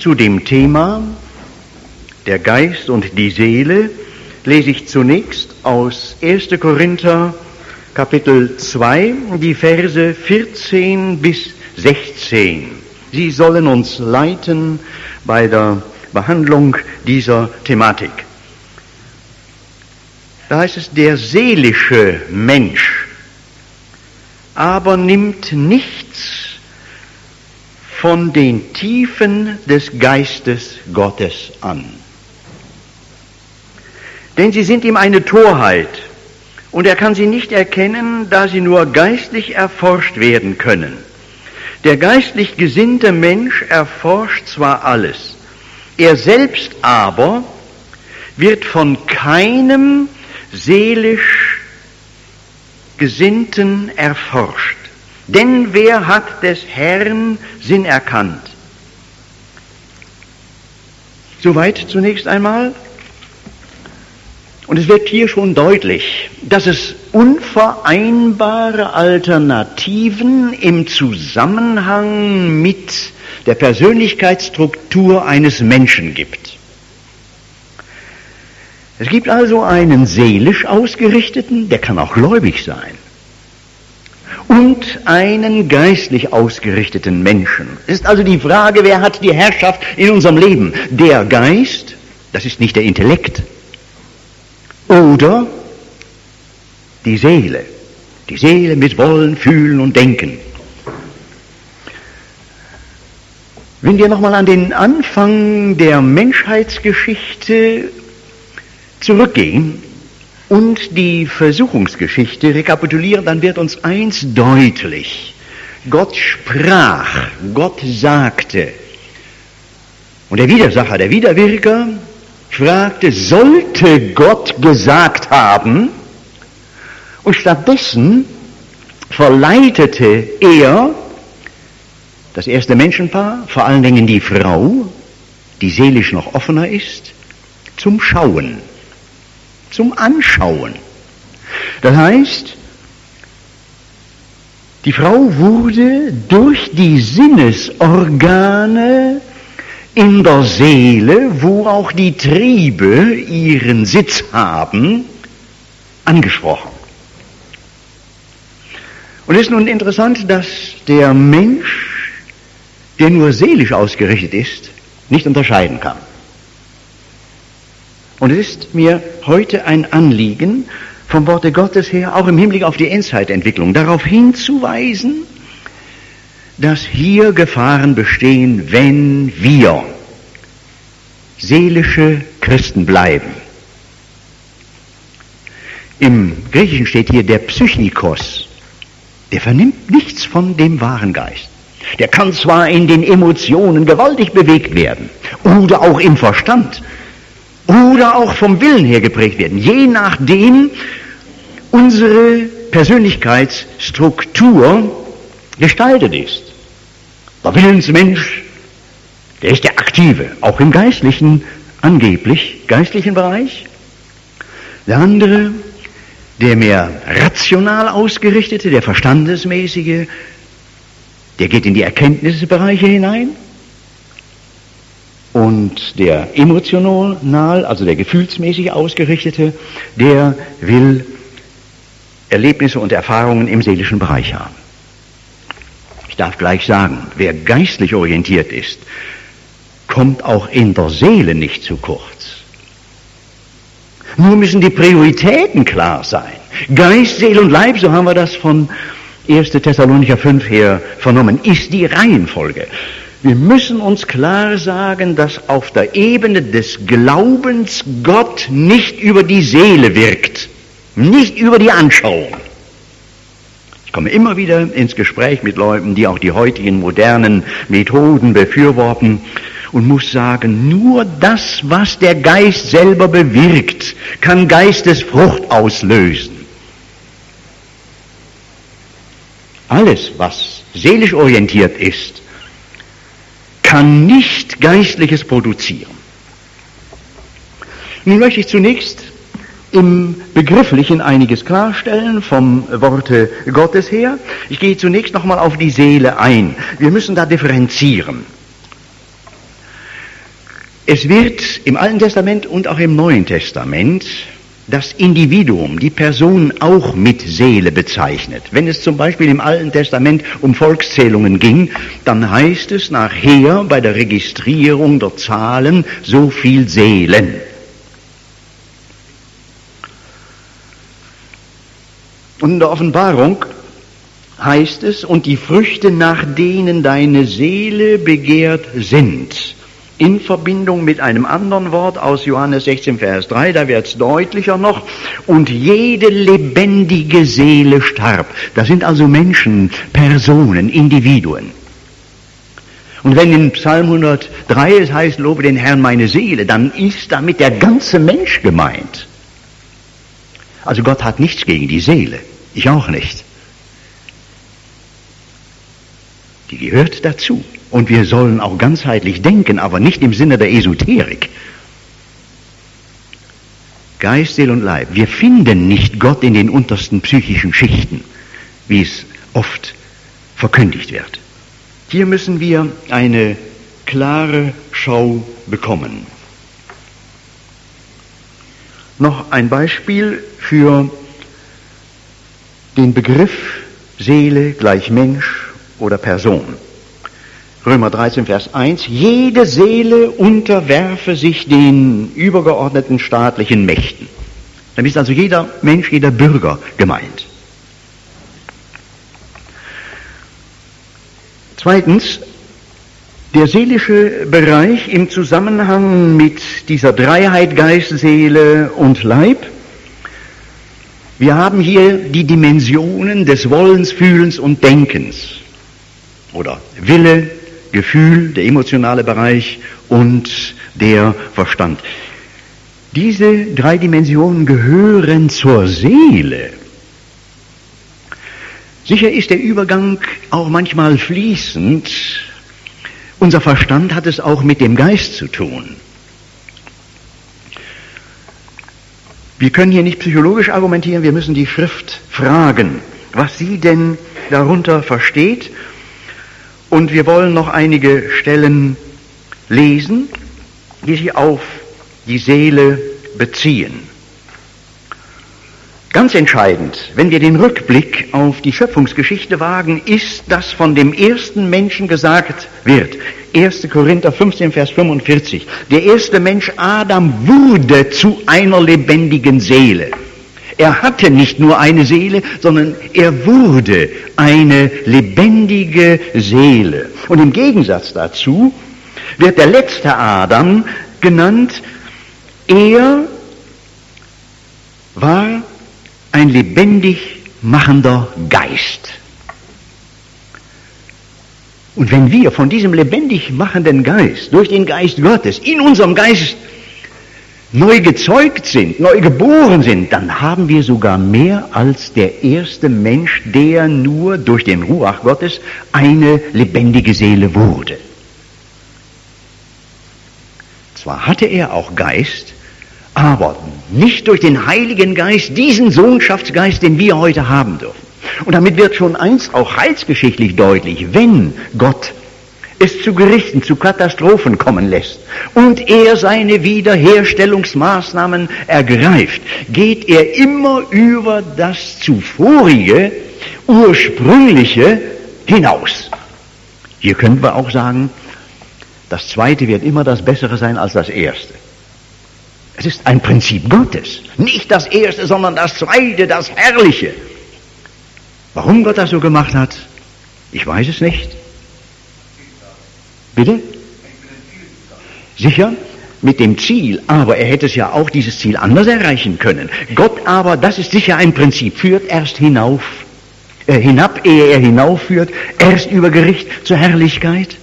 zu dem Thema der Geist und die Seele lese ich zunächst aus 1. Korinther Kapitel 2, die Verse 14 bis 16. Sie sollen uns leiten bei der Behandlung dieser Thematik. Da heißt es, der seelische Mensch aber nimmt nichts von den Tiefen des Geistes Gottes an. Denn sie sind ihm eine Torheit, und er kann sie nicht erkennen, da sie nur geistlich erforscht werden können. Der geistlich gesinnte Mensch erforscht zwar alles, er selbst aber wird von keinem seelisch Gesinnten erforscht. Denn wer hat des Herrn Sinn erkannt? Soweit zunächst einmal. Und es wird hier schon deutlich, dass es unvereinbare Alternativen im Zusammenhang mit der Persönlichkeitsstruktur eines Menschen gibt. Es gibt also einen seelisch ausgerichteten, der kann auch gläubig sein, und einen geistlich ausgerichteten Menschen. Es ist also die Frage, wer hat die Herrschaft in unserem Leben? Der Geist, das ist nicht der Intellekt, oder die Seele mit Wollen, Fühlen und Denken. Wenn wir nochmal an den Anfang der Menschheitsgeschichte zurückgehen und die Versuchungsgeschichte rekapitulieren, dann wird uns eins deutlich. Gott sprach, Gott sagte. Und der Widersacher, der Widerwirker, fragte, sollte Gott gesagt haben? Und stattdessen verleitete er das erste Menschenpaar, vor allen Dingen die Frau, die seelisch noch offener ist, zum Schauen, zum Anschauen. Das heißt, die Frau wurde durch die Sinnesorgane in der Seele, wo auch die Triebe ihren Sitz haben, angesprochen. Und es ist nun interessant, dass der Mensch, der nur seelisch ausgerichtet ist, nicht unterscheiden kann. Und es ist mir heute ein Anliegen, vom Worte Gottes her, auch im Hinblick auf die Endzeitentwicklung, darauf hinzuweisen, dass hier Gefahren bestehen, wenn wir seelische Christen bleiben. Im Griechischen steht hier der Psychikos, der vernimmt nichts von dem wahren Geist. Der kann zwar in den Emotionen gewaltig bewegt werden oder auch im Verstand oder auch vom Willen her geprägt werden, je nachdem unsere Persönlichkeitsstruktur gestaltet ist. Der Willensmensch, der ist der Aktive, auch im geistlichen, angeblich geistlichen Bereich. Der andere, der mehr rational ausgerichtete, der verstandesmäßige, der geht in die Erkenntnisbereiche hinein. Und der emotional, also der gefühlsmäßig ausgerichtete, der will Erlebnisse und Erfahrungen im seelischen Bereich haben. Ich darf gleich sagen, wer geistlich orientiert ist, kommt auch in der Seele nicht zu kurz. Nur müssen die Prioritäten klar sein. Geist, Seele und Leib, so haben wir das von 1. Thessalonicher 5 her vernommen, ist die Reihenfolge. Wir müssen uns klar sagen, dass auf der Ebene des Glaubens Gott nicht über die Seele wirkt, nicht über die Anschauung. Ich komme immer wieder ins Gespräch mit Leuten, die auch die heutigen modernen Methoden befürworten und muss sagen, nur das, was der Geist selber bewirkt, kann Geistesfrucht auslösen. Alles, was seelisch orientiert ist, kann nicht Geistliches produzieren. Nun möchte ich zunächst im Begrifflichen einiges klarstellen vom Worte Gottes her. Ich gehe zunächst nochmal auf die Seele ein. Wir müssen da differenzieren. Es wird im Alten Testament und auch im Neuen Testament das Individuum, die Person auch mit Seele bezeichnet. Wenn es zum Beispiel im Alten Testament um Volkszählungen ging, dann heißt es nachher bei der Registrierung der Zahlen so viel Seelen. Und in der Offenbarung heißt es, und die Früchte, nach denen deine Seele begehrt sind, in Verbindung mit einem anderen Wort aus Johannes 16, Vers 3, da wird es deutlicher noch, und jede lebendige Seele starb. Das sind also Menschen, Personen, Individuen. Und wenn in Psalm 103 es heißt, lobe den Herrn meine Seele, dann ist damit der ganze Mensch gemeint. Also Gott hat nichts gegen die Seele, ich auch nicht. Die gehört dazu. Und wir sollen auch ganzheitlich denken, aber nicht im Sinne der Esoterik. Geist, Seele und Leib. Wir finden nicht Gott in den untersten psychischen Schichten, wie es oft verkündigt wird. Hier müssen wir eine klare Schau bekommen. Noch ein Beispiel für den Begriff Seele gleich Mensch oder Person. Römer 13, Vers 1, jede Seele unterwerfe sich den übergeordneten staatlichen Mächten. Damit ist also jeder Mensch, jeder Bürger gemeint. Zweitens, der seelische Bereich im Zusammenhang mit dieser Dreiheit Geist, Seele und Leib. Wir haben hier die Dimensionen des Wollens, Fühlens und Denkens. Oder Wille, Gefühl, der emotionale Bereich und der Verstand. Diese drei Dimensionen gehören zur Seele. Sicher ist der Übergang auch manchmal fließend. Unser Verstand hat es auch mit dem Geist zu tun. Wir können hier nicht psychologisch argumentieren, wir müssen die Schrift fragen, was sie denn darunter versteht. Und wir wollen noch einige Stellen lesen, die sich auf die Seele beziehen. Ganz entscheidend, wenn wir den Rückblick auf die Schöpfungsgeschichte wagen, ist, dass von dem ersten Menschen gesagt wird. 1. Korinther 15, Vers 45. Der erste Mensch Adam wurde zu einer lebendigen Seele. Er hatte nicht nur eine Seele, sondern er wurde eine lebendige Seele. Und im Gegensatz dazu wird der letzte Adam genannt, er war ein lebendig machender Geist. Und wenn wir von diesem lebendig machenden Geist, durch den Geist Gottes, in unserem Geist neu gezeugt sind, neu geboren sind, dann haben wir sogar mehr als der erste Mensch, der nur durch den Ruach Gottes eine lebendige Seele wurde. Zwar hatte er auch Geist, aber nicht durch den Heiligen Geist, diesen Sohnschaftsgeist, den wir heute haben dürfen. Und damit wird schon eins auch heilsgeschichtlich deutlich, wenn Gott es zu Gerichten, zu Katastrophen kommen lässt und er seine Wiederherstellungsmaßnahmen ergreift, geht er immer über das zuvorige, ursprüngliche hinaus. Hier können wir auch sagen, das Zweite wird immer das Bessere sein als das Erste. Es ist ein Prinzip Gottes. Nicht das Erste, sondern das Zweite, das Herrliche. Warum Gott das so gemacht hat, ich weiß es nicht. Bitte? Sicher, mit dem Ziel, aber er hätte es ja auch dieses Ziel anders erreichen können. Gott aber, das ist sicher ein Prinzip, führt erst hinab, ehe er hinaufführt, erst über Gericht zur Herrlichkeit.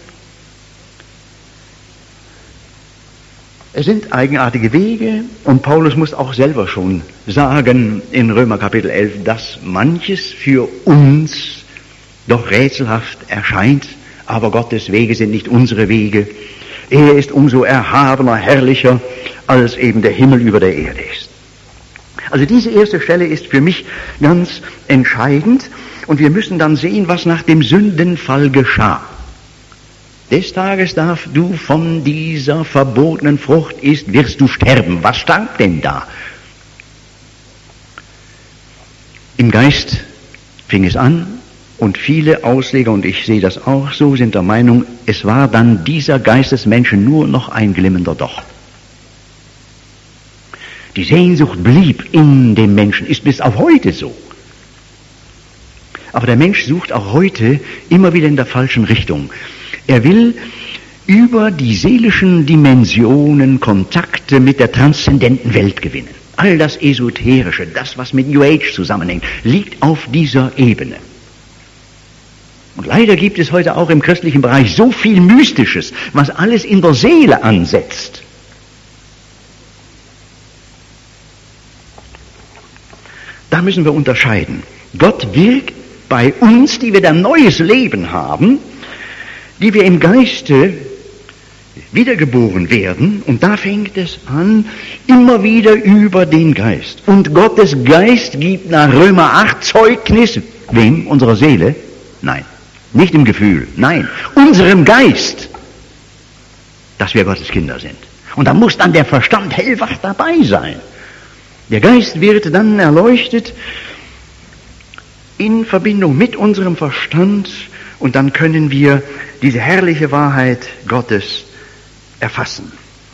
Es sind eigenartige Wege und Paulus muss auch selber schon sagen in Römer Kapitel 11, dass manches für uns doch rätselhaft erscheint, aber Gottes Wege sind nicht unsere Wege. Er ist umso erhabener, herrlicher, als eben der Himmel über der Erde ist. Also diese erste Stelle ist für mich ganz entscheidend und wir müssen dann sehen, was nach dem Sündenfall geschah. des Tages, da du von dieser verbotenen Frucht isst, wirst du sterben. Was starb denn da? Im Geist fing es an und viele Ausleger, und ich sehe das auch so, sind der Meinung, es war dann dieser Geist des Menschen nur noch ein glimmender Docht. Die Sehnsucht blieb in dem Menschen, ist bis auf heute so. Aber der Mensch sucht auch heute immer wieder in der falschen Richtung. Er will über die seelischen Dimensionen Kontakte mit der transzendenten Welt gewinnen. All das Esoterische, das, was mit New Age zusammenhängt, liegt auf dieser Ebene. Und leider gibt es heute auch im christlichen Bereich so viel Mystisches, was alles in der Seele ansetzt. Da müssen wir unterscheiden. Gott wirkt bei uns, die wir ein neues Leben haben, die wir im Geiste wiedergeboren werden, und da fängt es an, immer wieder über den Geist. Und Gottes Geist gibt nach Römer 8 Zeugnis, wem? Unserer Seele? Nein, nicht im Gefühl, nein, unserem Geist, dass wir Gottes Kinder sind. Und da muss dann der Verstand hellwach dabei sein. Der Geist wird dann erleuchtet in Verbindung mit unserem Verstand, und dann können wir diese herrliche Wahrheit Gottes erfassen.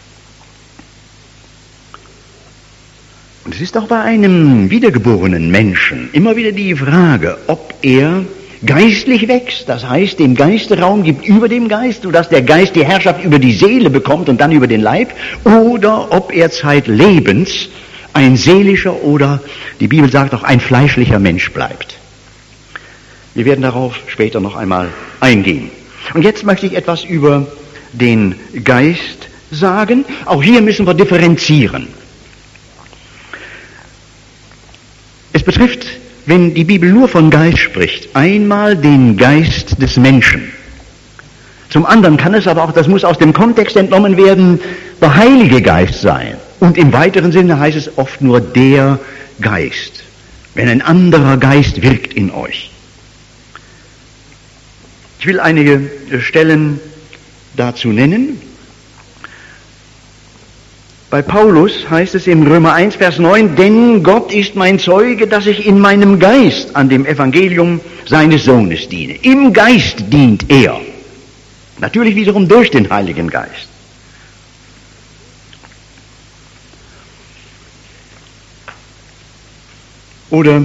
Und es ist auch bei einem wiedergeborenen Menschen immer wieder die Frage, ob er geistlich wächst, das heißt, dem Geist Raum gibt über dem Geist, sodass der Geist die Herrschaft über die Seele bekommt und dann über den Leib, oder ob er zeitlebens ein seelischer oder, die Bibel sagt auch, ein fleischlicher Mensch bleibt. Wir werden darauf später noch einmal eingehen. Und jetzt möchte ich etwas über den Geist sagen. Auch hier müssen wir differenzieren. Es betrifft, wenn die Bibel nur von Geist spricht, einmal den Geist des Menschen. Zum anderen kann es aber auch, das muss aus dem Kontext entnommen werden, der Heilige Geist sein. Und im weiteren Sinne heißt es oft nur der Geist, wenn ein anderer Geist wirkt in euch. Ich will einige Stellen dazu nennen. Bei Paulus heißt es im Römer 1, Vers 9, denn Gott ist mein Zeuge, dass ich in meinem Geist an dem Evangelium seines Sohnes diene. Im Geist dient er. Natürlich wiederum durch den Heiligen Geist. Oder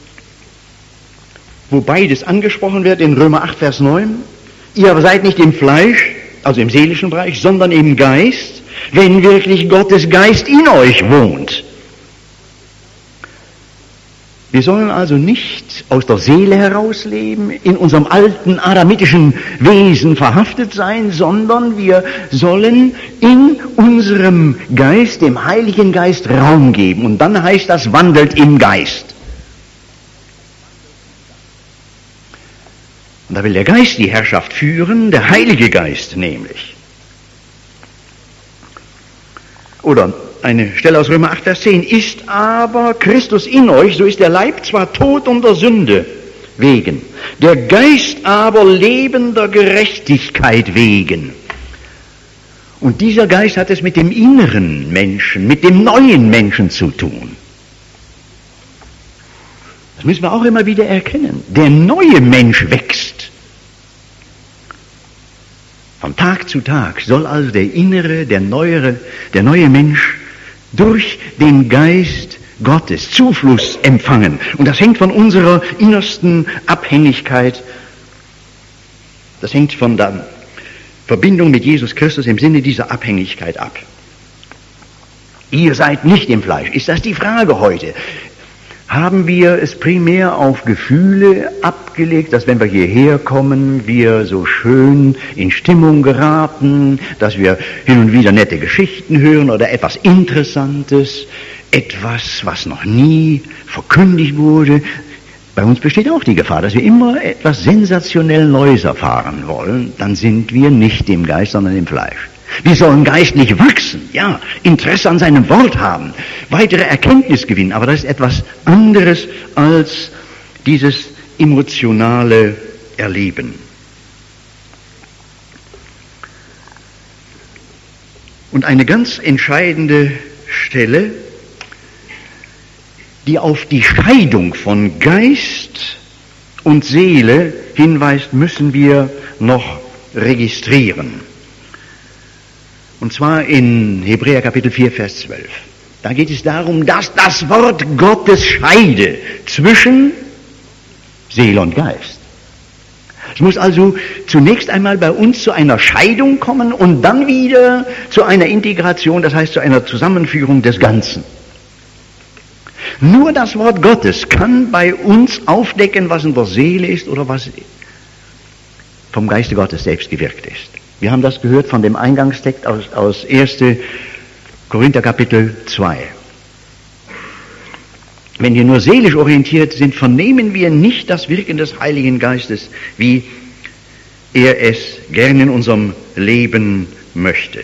wo beides angesprochen wird in Römer 8, Vers 9, ihr aber seid nicht im Fleisch, also im seelischen Bereich, sondern im Geist, wenn wirklich Gottes Geist in euch wohnt. Wir sollen also nicht aus der Seele heraus leben, in unserem alten adamitischen Wesen verhaftet sein, sondern wir sollen in unserem Geist, dem Heiligen Geist, Raum geben. Und dann heißt das, wandelt im Geist. Und da will der Geist die Herrschaft führen, der Heilige Geist nämlich. Oder eine Stelle aus Römer 8, Vers 10. Ist aber Christus in euch, so ist der Leib zwar tot um der Sünde wegen, der Geist aber lebender Gerechtigkeit wegen. Und dieser Geist hat es mit dem inneren Menschen, mit dem neuen Menschen zu tun. Das müssen wir auch immer wieder erkennen. Der neue Mensch wächst. Von Tag zu Tag soll also der innere, der neue Mensch durch den Geist Gottes Zufluss empfangen. Und das hängt von unserer innersten Abhängigkeit, das hängt von der Verbindung mit Jesus Christus im Sinne dieser Abhängigkeit ab. Ihr seid nicht im Fleisch. Ist das die Frage heute? Haben wir es primär auf Gefühle abgelegt, dass wenn wir hierher kommen, wir so schön in Stimmung geraten, dass wir hin und wieder nette Geschichten hören oder etwas Interessantes, etwas, was noch nie verkündigt wurde. Bei uns besteht auch die Gefahr, dass wir immer etwas sensationell Neues erfahren wollen. Dann sind wir nicht im Geist, sondern im Fleisch. Wir sollen geistlich wachsen, ja, Interesse an seinem Wort haben, weitere Erkenntnis gewinnen, aber das ist etwas anderes als dieses emotionale Erleben. Und eine ganz entscheidende Stelle, die auf die Scheidung von Geist und Seele hinweist, müssen wir noch registrieren. Und zwar in Hebräer Kapitel 4, Vers 12. Da geht es darum, dass das Wort Gottes scheide zwischen Seele und Geist. Es muss also zunächst einmal bei uns zu einer Scheidung kommen und dann wieder zu einer Integration, das heißt zu einer Zusammenführung des Ganzen. Nur das Wort Gottes kann bei uns aufdecken, was in der Seele ist oder was vom Geiste Gottes selbst gewirkt ist. Wir haben das gehört von dem Eingangstext aus 1. Korinther Kapitel 2. Wenn wir nur seelisch orientiert sind, vernehmen wir nicht das Wirken des Heiligen Geistes, wie er es gern in unserem Leben möchte.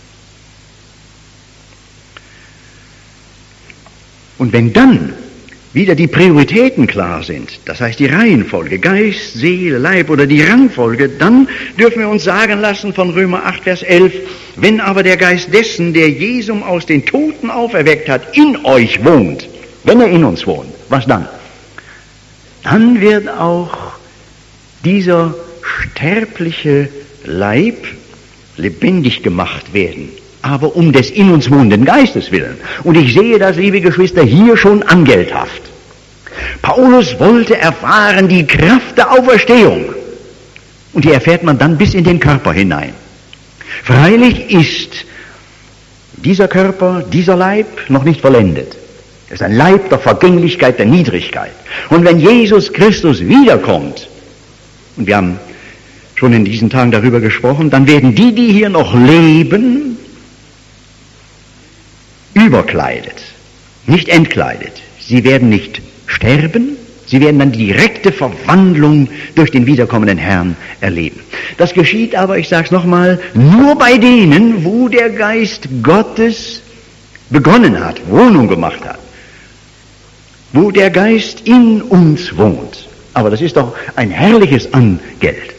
Und wenn dann wieder die Prioritäten klar sind, das heißt die Reihenfolge, Geist, Seele, Leib oder die Rangfolge, dann dürfen wir uns sagen lassen von Römer 8, Vers 11, wenn aber der Geist dessen, der Jesum aus den Toten auferweckt hat, in euch wohnt, wenn er in uns wohnt, was dann? Dann wird auch dieser sterbliche Leib lebendig gemacht werden, aber um des in uns wohnenden Geistes willen. Und ich sehe das, liebe Geschwister, hier schon angelthaft. Paulus wollte erfahren die Kraft der Auferstehung. Und die erfährt man dann bis in den Körper hinein. Freilich ist dieser Körper, dieser Leib noch nicht vollendet. Es ist ein Leib der Vergänglichkeit, der Niedrigkeit. Und wenn Jesus Christus wiederkommt, und wir haben schon in diesen Tagen darüber gesprochen, dann werden die hier noch leben, überkleidet, nicht entkleidet. Sie werden nicht sterben, sie werden dann die direkte Verwandlung durch den wiederkommenden Herrn erleben. Das geschieht aber, ich sage es nochmal, nur bei denen, wo der Geist Gottes begonnen hat, Wohnung gemacht hat. Wo der Geist in uns wohnt. Aber das ist doch ein herrliches Angeld.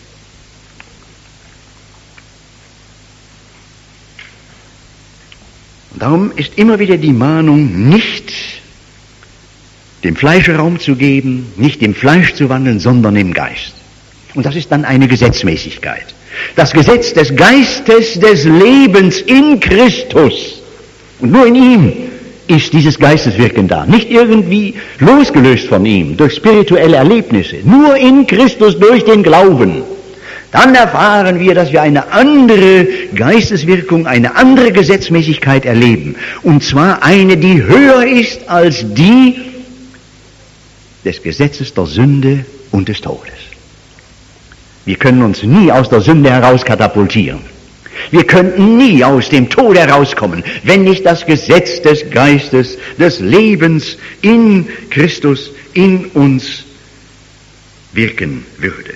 Und darum ist immer wieder die Mahnung, nicht dem Fleisch Raum zu geben, nicht dem Fleisch zu wandeln, sondern im Geist. Und das ist dann eine Gesetzmäßigkeit. Das Gesetz des Geistes des Lebens in Christus. Und nur in ihm ist dieses Geisteswirken da. Nicht irgendwie losgelöst von ihm, durch spirituelle Erlebnisse. Nur in Christus durch den Glauben. Dann erfahren wir, dass wir eine andere Geisteswirkung, eine andere Gesetzmäßigkeit erleben. Und zwar eine, die höher ist als die des Gesetzes der Sünde und des Todes. Wir können uns nie aus der Sünde heraus katapultieren. Wir könnten nie aus dem Tod herauskommen, wenn nicht das Gesetz des Geistes, des Lebens in Christus, in uns wirken würde.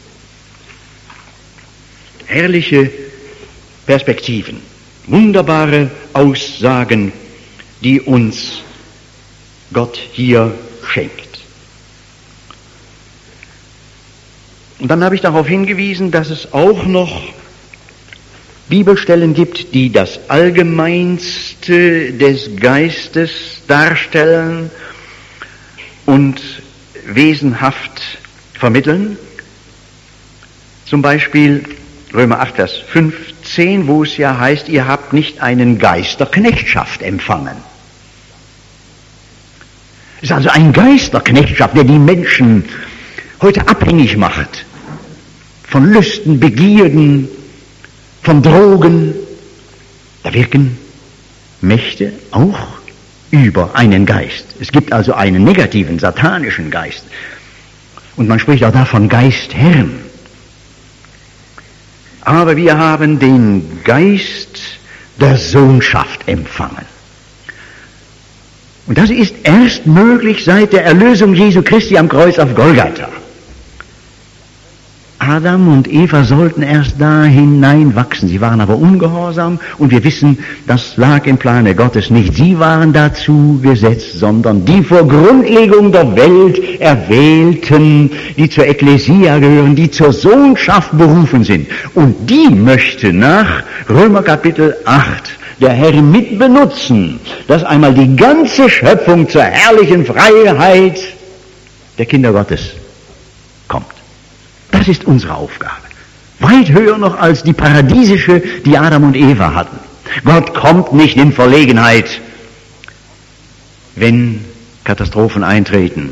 Herrliche Perspektiven, wunderbare Aussagen, die uns Gott hier schenkt. Und dann habe ich darauf hingewiesen, dass es auch noch Bibelstellen gibt, die das Allgemeinste des Geistes darstellen und wesenhaft vermitteln. Zum Beispiel Römer 8, Vers 15, wo es ja heißt, ihr habt nicht einen Geist der Knechtschaft empfangen. Es ist also ein Geist der Knechtschaft, der die Menschen heute abhängig macht von Lüsten, Begierden, von Drogen. Da wirken Mächte auch über einen Geist. Es gibt also einen negativen, satanischen Geist. Und man spricht auch davon Geistherren. Aber wir haben den Geist der Sohnschaft empfangen. Und das ist erst möglich seit der Erlösung Jesu Christi am Kreuz auf Golgatha. Adam und Eva sollten erst da hineinwachsen. Sie waren aber ungehorsam und wir wissen, das lag im Plane Gottes nicht. Sie waren dazu gesetzt, sondern die vor Grundlegung der Welt Erwählten, die zur Ekklesia gehören, die zur Sohnschaft berufen sind. Und die möchte nach Römer Kapitel 8 der Herr mit benutzen, dass einmal die ganze Schöpfung zur herrlichen Freiheit der Kinder Gottes kommt. Das ist unsere Aufgabe. Weit höher noch als die paradiesische, die Adam und Eva hatten. Gott kommt nicht in Verlegenheit, wenn Katastrophen eintreten.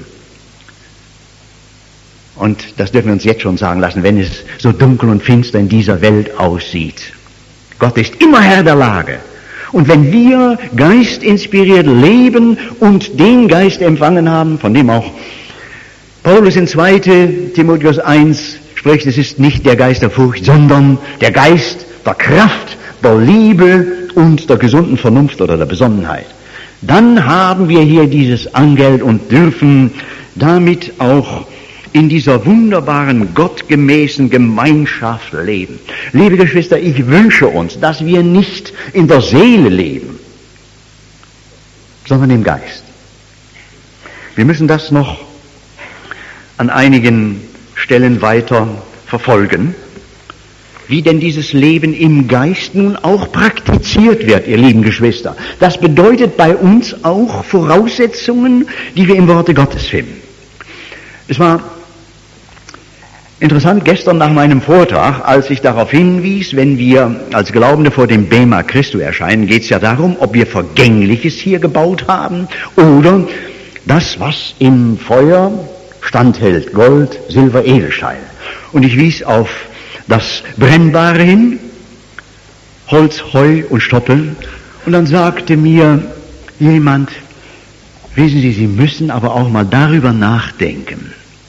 Und das dürfen wir uns jetzt schon sagen lassen, wenn es so dunkel und finster in dieser Welt aussieht. Gott ist immer Herr der Lage. Und wenn wir geistinspiriert leben und den Geist empfangen haben, von dem auch Paulus in 2. Timotheus 1 spricht, es ist nicht der Geist der Furcht, sondern der Geist der Kraft, der Liebe und der gesunden Vernunft oder der Besonnenheit. Dann haben wir hier dieses Angeld und dürfen damit auch in dieser wunderbaren, gottgemäßen Gemeinschaft leben. Liebe Geschwister, ich wünsche uns, dass wir nicht in der Seele leben, sondern im Geist. Wir müssen das noch an einigen Stellen weiter verfolgen, wie denn dieses Leben im Geist nun auch praktiziert wird, ihr lieben Geschwister. Das bedeutet bei uns auch Voraussetzungen, die wir im Worte Gottes finden. Es war interessant gestern nach meinem Vortrag, als ich darauf hinwies, wenn wir als Glaubende vor dem Bema Christi erscheinen, geht es ja darum, ob wir Vergängliches hier gebaut haben oder das, was im Feuer standhält, Gold, Silber, Edelstein. Und ich wies auf das Brennbare hin, Holz, Heu und Stoppeln. Und dann sagte mir jemand, wissen Sie, Sie müssen aber auch mal darüber nachdenken,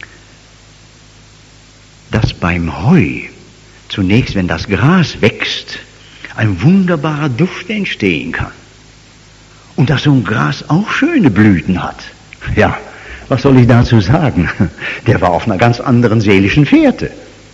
dass beim Heu zunächst, wenn das Gras wächst, ein wunderbarer Duft entstehen kann. Und dass so ein Gras auch schöne Blüten hat. Ja, was soll ich dazu sagen? Der war auf einer ganz anderen seelischen Fährte.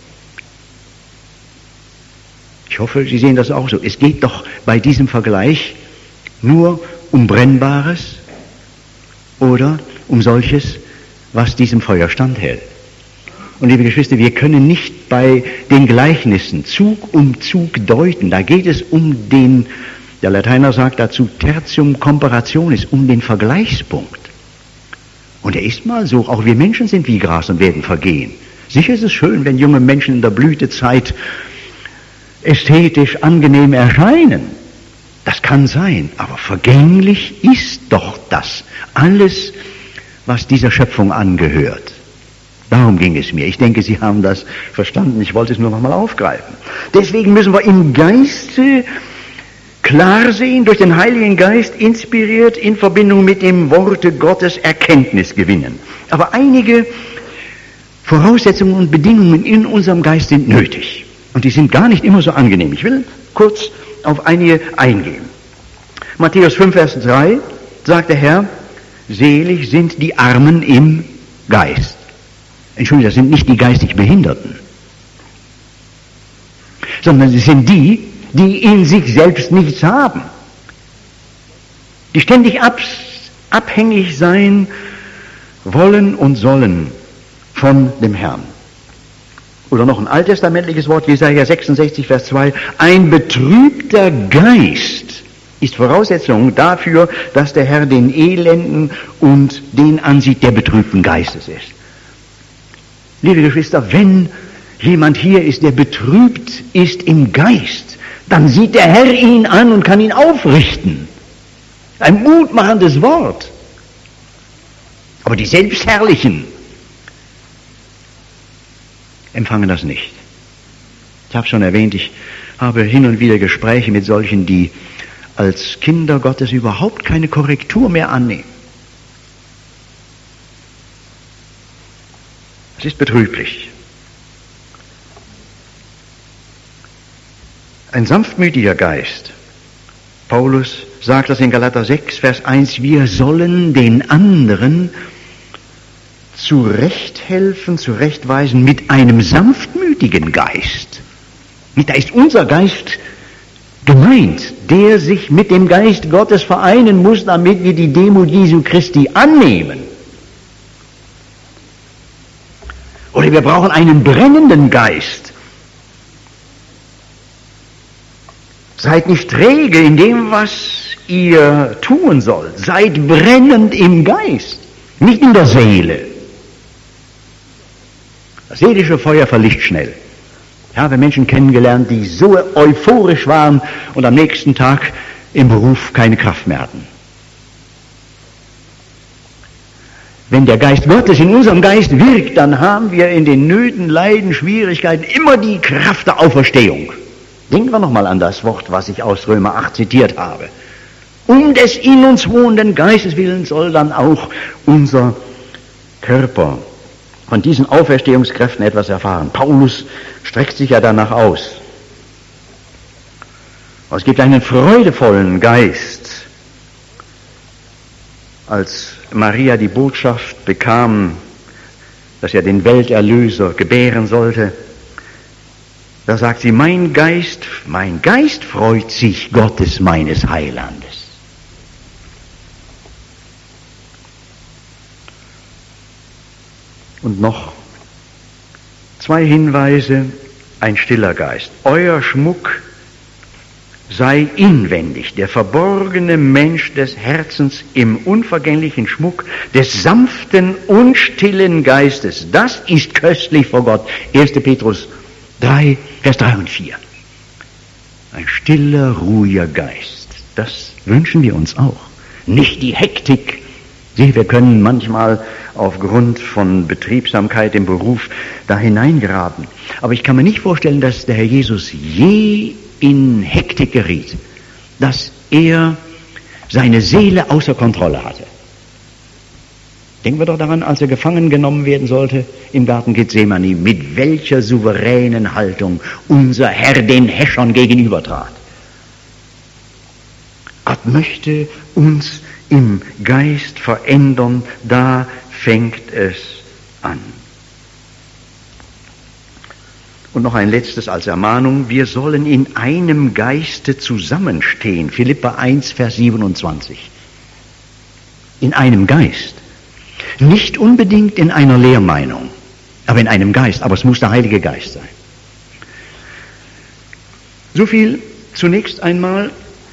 Ich hoffe, Sie sehen das auch so. Es geht doch bei diesem Vergleich nur um Brennbares oder um solches, was diesem Feuer standhält. Und liebe Geschwister, wir können nicht bei den Gleichnissen Zug um Zug deuten. Da geht es um den, der Lateiner sagt dazu tertium comparationis, um den Vergleichspunkt. Und er ist mal so, auch wir Menschen sind wie Gras und werden vergehen. Sicher ist es schön, wenn junge Menschen in der Blütezeit ästhetisch angenehm erscheinen. Das kann sein, aber vergänglich ist doch das alles, was dieser Schöpfung angehört. Darum ging es mir. Ich denke, Sie haben das verstanden. Ich wollte es nur noch mal aufgreifen. Deswegen müssen wir im Geiste klar sehen, durch den Heiligen Geist inspiriert, in Verbindung mit dem Worte Gottes Erkenntnis gewinnen. Aber einige Voraussetzungen und Bedingungen in unserem Geist sind nötig. Und die sind gar nicht immer so angenehm. Ich will kurz auf einige eingehen. Matthäus 5, Vers 3 sagt der Herr, selig sind die Armen im Geist. Entschuldigung, das sind nicht die geistig Behinderten, sondern es sind die, die in sich selbst nichts haben, die ständig abhängig sein wollen und sollen von dem Herrn. Oder noch ein alttestamentliches Wort, Jesaja 66, Vers 2, ein betrübter Geist ist Voraussetzung dafür, dass der Herr den Elenden und den ansieht, der betrübten Geistes ist. Liebe Geschwister, wenn jemand hier ist, der betrübt ist im Geist, dann sieht der Herr ihn an und kann ihn aufrichten. Ein mutmachendes Wort. Aber die Selbstherrlichen empfangen das nicht. Ich habe schon erwähnt, ich habe hin und wieder Gespräche mit solchen, die als Kinder Gottes überhaupt keine Korrektur mehr annehmen. Es ist betrüblich. Ein sanftmütiger Geist. Paulus sagt das in Galater 6, Vers 1, wir sollen den anderen zurechthelfen, zurechtweisen mit einem sanftmütigen richtigen Geist. Da ist unser Geist gemeint, der sich mit dem Geist Gottes vereinen muss, damit wir die Demut Jesu Christi annehmen. Oder wir brauchen einen brennenden Geist. Seid nicht träge in dem, was ihr tun sollt. Seid brennend im Geist, nicht in der Seele. Das seelische Feuer verlischt schnell. Ich habe Menschen kennengelernt, die so euphorisch waren und am nächsten Tag im Beruf keine Kraft mehr hatten. Wenn der Geist Gottes in unserem Geist wirkt, dann haben wir in den Nöten, Leiden, Schwierigkeiten immer die Kraft der Auferstehung. Denken wir nochmal an das Wort, was ich aus Römer 8 zitiert habe. Um des in uns wohnenden Geistes willen soll dann auch unser Körper von diesen Auferstehungskräften etwas erfahren. Paulus streckt sich ja danach aus. Aber es gibt einen freudevollen Geist. Als Maria die Botschaft bekam, dass er den Welterlöser gebären sollte, da sagt sie, mein Geist freut sich Gottes meines Heilandes. Und noch 2 Hinweise, ein stiller Geist. Euer Schmuck sei inwendig, der verborgene Mensch des Herzens im unvergänglichen Schmuck des sanften und stillen Geistes. Das ist köstlich vor Gott. 1. Petrus 3, Vers 3 und 4. Ein stiller, ruhiger Geist. Das wünschen wir uns auch. Nicht die Hektik. Sieh, wir können manchmal aufgrund von Betriebsamkeit im Beruf da hineingeraten. Aber ich kann mir nicht vorstellen, dass der Herr Jesus je in Hektik geriet, dass er seine Seele außer Kontrolle hatte. Denken wir doch daran, als er gefangen genommen werden sollte im Garten Gethsemane, mit welcher souveränen Haltung unser Herr den Häschern gegenübertrat. Gott möchte uns im Geist verändern, da fängt es an. Und noch ein letztes als Ermahnung, wir sollen in einem Geiste zusammenstehen. Philipper 1, Vers 27. In einem Geist. Nicht unbedingt in einer Lehrmeinung, aber in einem Geist. Aber es muss der Heilige Geist sein. So viel zunächst einmal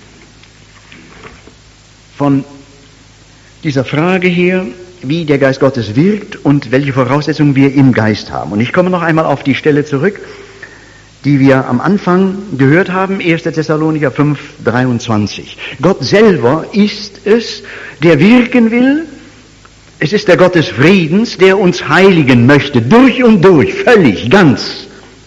von dieser Frage hier, wie der Geist Gottes wirkt und welche Voraussetzungen wir im Geist haben. Und ich komme noch einmal auf die Stelle zurück, die wir am Anfang gehört haben, 1. Thessalonicher 5, 23. Gott selber ist es, der wirken will. Es ist der Gott des Friedens, der uns heiligen möchte, durch und durch, völlig, ganz.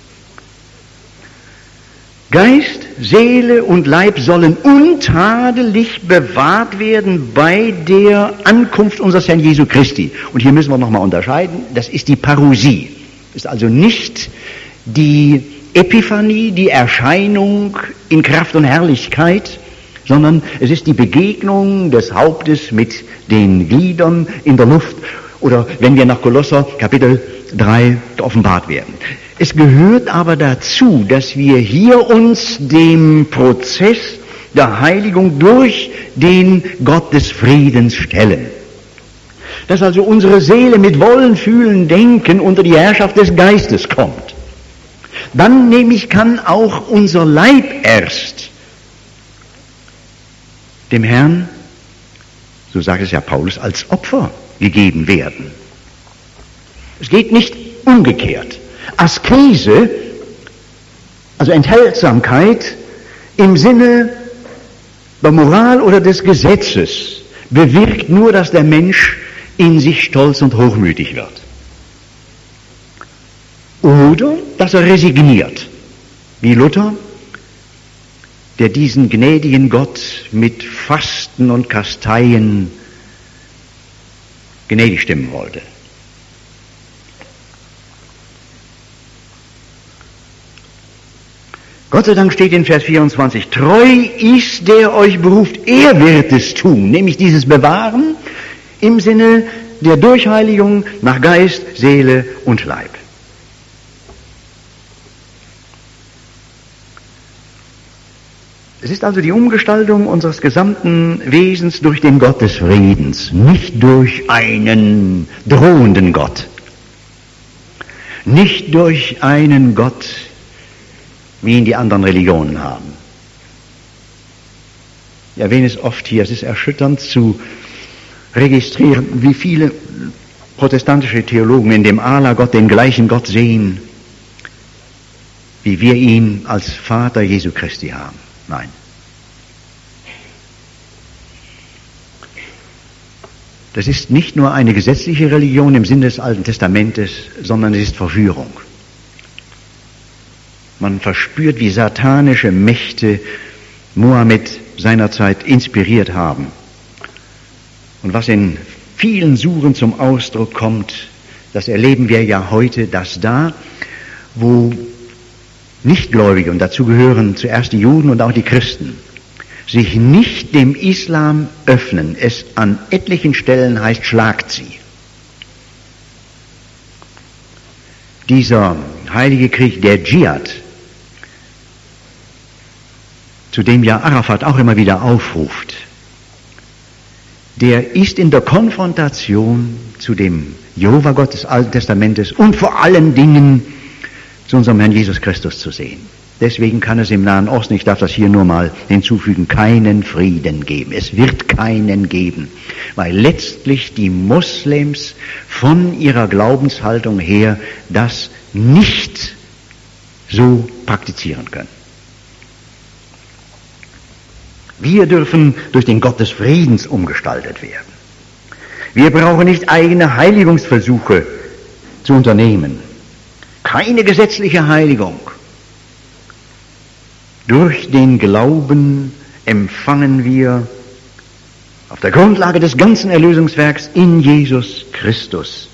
Geist, Seele und Leib sollen untadelig bewahrt werden bei der Ankunft unseres Herrn Jesu Christi. Und hier müssen wir nochmal unterscheiden, das ist die Parousie. Das ist also nicht die Epiphanie, die Erscheinung in Kraft und Herrlichkeit, sondern es ist die Begegnung des Hauptes mit den Gliedern in der Luft oder wenn wir nach Kolosser Kapitel 3 offenbart werden. Es gehört aber dazu, dass wir hier uns dem Prozess der Heiligung durch den Gott des Friedens stellen. Dass also unsere Seele mit Wollen, Fühlen, Denken unter die Herrschaft des Geistes kommt. Dann nämlich kann auch unser Leib erst dem Herrn, so sagt es ja Paulus, als Opfer gegeben werden. Es geht nicht umgekehrt. Askese, also Enthaltsamkeit im Sinne der Moral oder des Gesetzes, bewirkt nur, dass der Mensch in sich stolz und hochmütig wird. Oder dass er resigniert, wie Luther, der diesen gnädigen Gott mit Fasten und Kasteien gnädig stimmen wollte. Gott sei Dank steht in Vers 24, treu ist, der euch beruft, er wird es tun, nämlich dieses Bewahren im Sinne der Durchheiligung nach Geist, Seele und Leib. Es ist also die Umgestaltung unseres gesamten Wesens durch den Gott des Friedens, nicht durch einen drohenden Gott, nicht durch einen Gott, wie ihn die anderen Religionen haben. Ich erwähne es oft hier, es ist erschütternd zu registrieren, wie viele protestantische Theologen in dem Allah-Gott den gleichen Gott sehen, wie wir ihn als Vater Jesu Christi haben. Nein. Das ist nicht nur eine gesetzliche Religion im Sinne des Alten Testamentes, sondern es ist Verführung. Man verspürt, wie satanische Mächte Mohammed seinerzeit inspiriert haben. Und was in vielen Suren zum Ausdruck kommt, das erleben wir ja heute, dass da, wo Nichtgläubige, und dazu gehören zuerst die Juden und auch die Christen, sich nicht dem Islam öffnen, es an etlichen Stellen heißt, schlagt sie. Dieser heilige Krieg, der Dschihad, zu dem ja Arafat auch immer wieder aufruft, der ist in der Konfrontation zu dem Jehova-Gott des Alten Testamentes und vor allen Dingen zu unserem Herrn Jesus Christus zu sehen. Deswegen kann es im Nahen Osten, ich darf das hier nur mal hinzufügen, keinen Frieden geben. Es wird keinen geben, weil letztlich die Moslems von ihrer Glaubenshaltung her das nicht so praktizieren können. Wir dürfen durch den Gott des Friedens umgestaltet werden. Wir brauchen nicht eigene Heiligungsversuche zu unternehmen. Keine gesetzliche Heiligung. Durch den Glauben empfangen wir auf der Grundlage des ganzen Erlösungswerks in Jesus Christus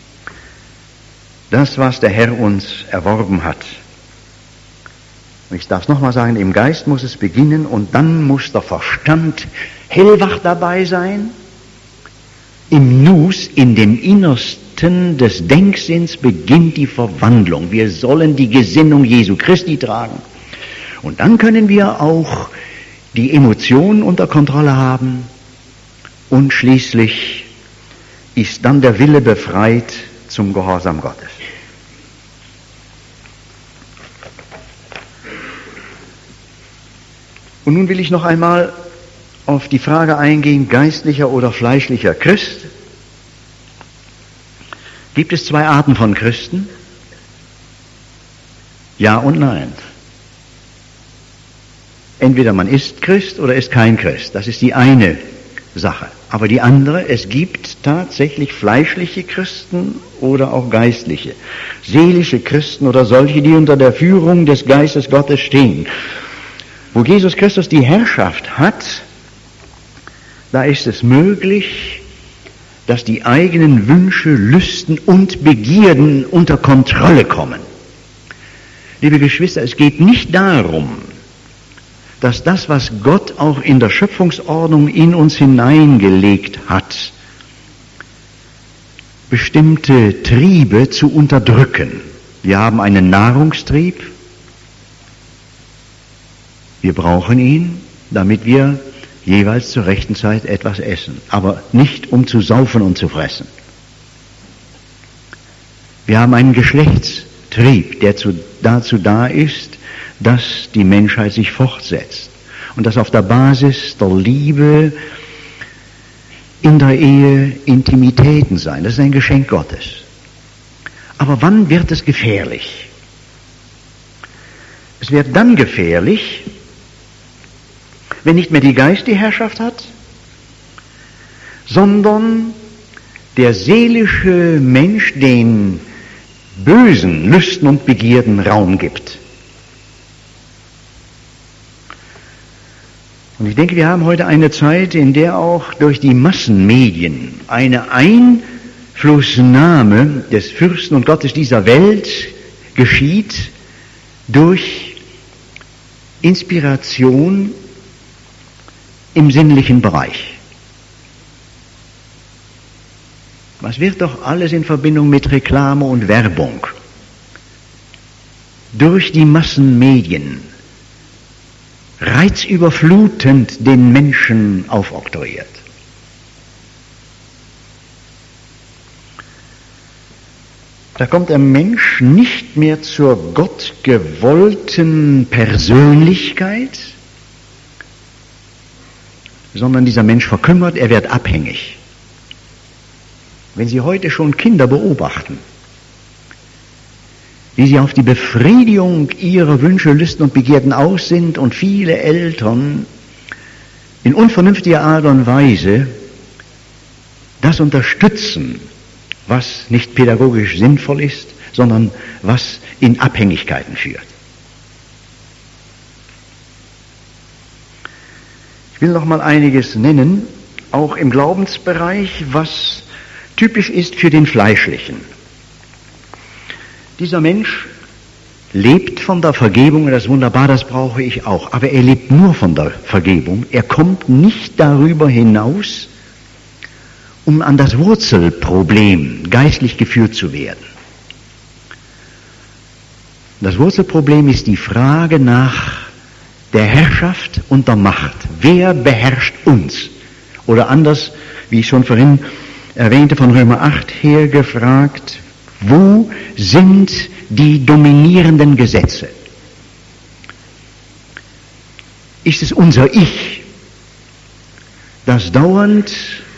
das, was der Herr uns erworben hat. Und ich darf es nochmal sagen, im Geist muss es beginnen und dann muss der Verstand hellwach dabei sein. Im Nus, in dem Innersten des Denksinns beginnt die Verwandlung. Wir sollen die Gesinnung Jesu Christi tragen. Und dann können wir auch die Emotionen unter Kontrolle haben und schließlich ist dann der Wille befreit zum Gehorsam Gottes. Und nun will ich noch einmal auf die Frage eingehen, geistlicher oder fleischlicher Christ. Gibt es zwei Arten von Christen? Ja und nein. Entweder man ist Christ oder ist kein Christ. Das ist die eine Sache. Aber die andere, es gibt tatsächlich fleischliche Christen oder auch geistliche. Seelische Christen oder solche, die unter der Führung des Geistes Gottes stehen. Wo Jesus Christus die Herrschaft hat, da ist es möglich, dass die eigenen Wünsche, Lüsten und Begierden unter Kontrolle kommen. Liebe Geschwister, es geht nicht darum, dass das, was Gott auch in der Schöpfungsordnung in uns hineingelegt hat, bestimmte Triebe zu unterdrücken. Wir haben einen Nahrungstrieb. Wir brauchen ihn, damit wir jeweils zur rechten Zeit etwas essen, aber nicht um zu saufen und zu fressen. Wir haben einen Geschlechtstrieb, der dazu da ist, dass die Menschheit sich fortsetzt und dass auf der Basis der Liebe in der Ehe Intimitäten sein. Das ist ein Geschenk Gottes. Aber wann wird es gefährlich? Es wird dann gefährlich, wenn nicht mehr die Geist die Herrschaft hat, sondern der seelische Mensch den bösen Lüsten und Begierden Raum gibt. Und ich denke, wir haben heute eine Zeit, in der auch durch die Massenmedien eine Einflussnahme des Fürsten und Gottes dieser Welt geschieht durch Inspiration im sinnlichen Bereich. Was wird doch alles in Verbindung mit Reklame und Werbung durch die Massenmedien reizüberflutend den Menschen aufoktroyiert. Da kommt der Mensch nicht mehr zur gottgewollten Persönlichkeit, sondern dieser Mensch verkümmert, er wird abhängig. Wenn Sie heute schon Kinder beobachten, wie sie auf die Befriedigung ihrer Wünsche, Lüsten und Begierden aus sind und viele Eltern in unvernünftiger Art und Weise das unterstützen, was nicht pädagogisch sinnvoll ist, sondern was in Abhängigkeiten führt. Ich will noch mal einiges nennen, auch im Glaubensbereich, was typisch ist für den Fleischlichen. Dieser Mensch lebt von der Vergebung, und das ist wunderbar, das brauche ich auch, aber er lebt nur von der Vergebung, er kommt nicht darüber hinaus, um an das Wurzelproblem geistlich geführt zu werden. Das Wurzelproblem ist die Frage nach der Herrschaft und der Macht. Wer beherrscht uns? Oder anders, wie ich schon vorhin erwähnte, von Römer 8 her gefragt, wo sind die dominierenden Gesetze? Ist es unser Ich, das dauernd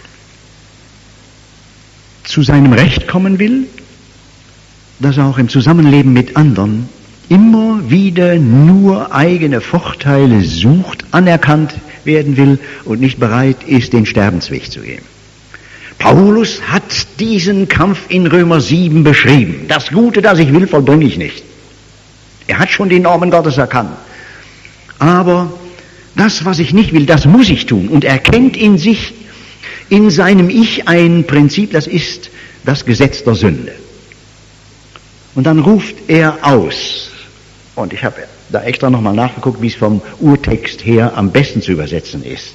zu seinem Recht kommen will, dass er auch im Zusammenleben mit anderen immer wieder nur eigene Vorteile sucht, anerkannt werden will und nicht bereit ist, den Sterbensweg zu gehen? Paulus hat diesen Kampf in Römer 7 beschrieben. Das Gute, das ich will, vollbringe ich nicht. Er hat schon die Normen Gottes erkannt. Aber das, was ich nicht will, das muss ich tun. Und er kennt in sich, in seinem Ich ein Prinzip, das ist das Gesetz der Sünde. Und dann ruft er aus. Und ich habe da extra nochmal nachgeguckt, wie es vom Urtext her am besten zu übersetzen ist.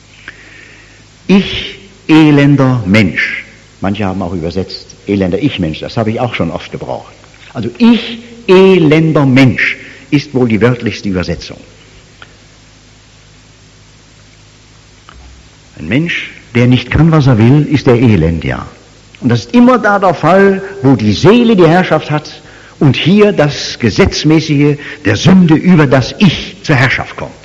Ich, elender Mensch. Manche haben auch übersetzt, elender Ich-Mensch. Das habe ich auch schon oft gebraucht. Also ich, elender Mensch, ist wohl die wörtlichste Übersetzung. Ein Mensch, der nicht kann, was er will, ist der Elend, ja. Und das ist immer da der Fall, wo die Seele die Herrschaft hat und hier das Gesetzmäßige der Sünde über das Ich zur Herrschaft kommt.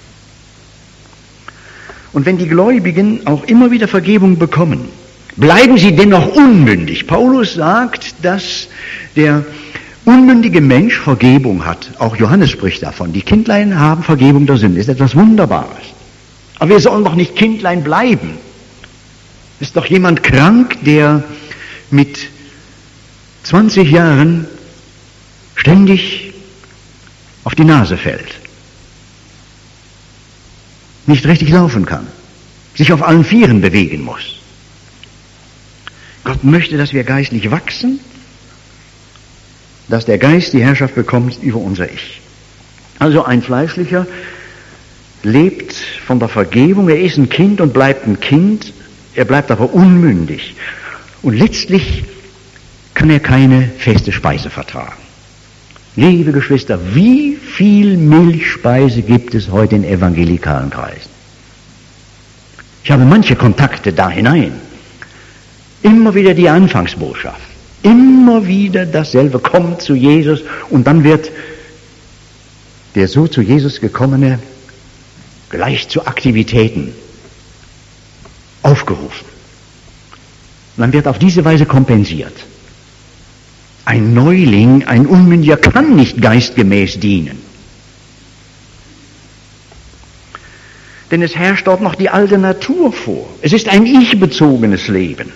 Und wenn die Gläubigen auch immer wieder Vergebung bekommen, bleiben sie dennoch unmündig. Paulus sagt, dass der unmündige Mensch Vergebung hat. Auch Johannes spricht davon. Die Kindlein haben Vergebung der Sünde. Das ist etwas Wunderbares. Aber wir sollen doch nicht Kindlein bleiben. Ist doch jemand krank, der mit 20 Jahren ständig auf die Nase fällt, nicht richtig laufen kann, sich auf allen Vieren bewegen muss. Gott möchte, dass wir geistlich wachsen, dass der Geist die Herrschaft bekommt über unser Ich. Also ein Fleischlicher lebt von der Vergebung, er ist ein Kind und bleibt ein Kind, er bleibt aber unmündig. Und letztlich kann er keine feste Speise vertragen. Liebe Geschwister, wie viel Milchspeise gibt es heute in evangelikalen Kreisen? Ich habe manche Kontakte da hinein. Immer wieder die Anfangsbotschaft. Immer wieder dasselbe. Kommt zu Jesus und dann wird der so zu Jesus gekommene gleich zu Aktivitäten aufgerufen. Und dann wird auf diese Weise kompensiert. Ein Neuling, ein Unmündiger kann nicht geistgemäß dienen. Denn es herrscht dort noch die alte Natur vor. Es ist ein ich-bezogenes Leben.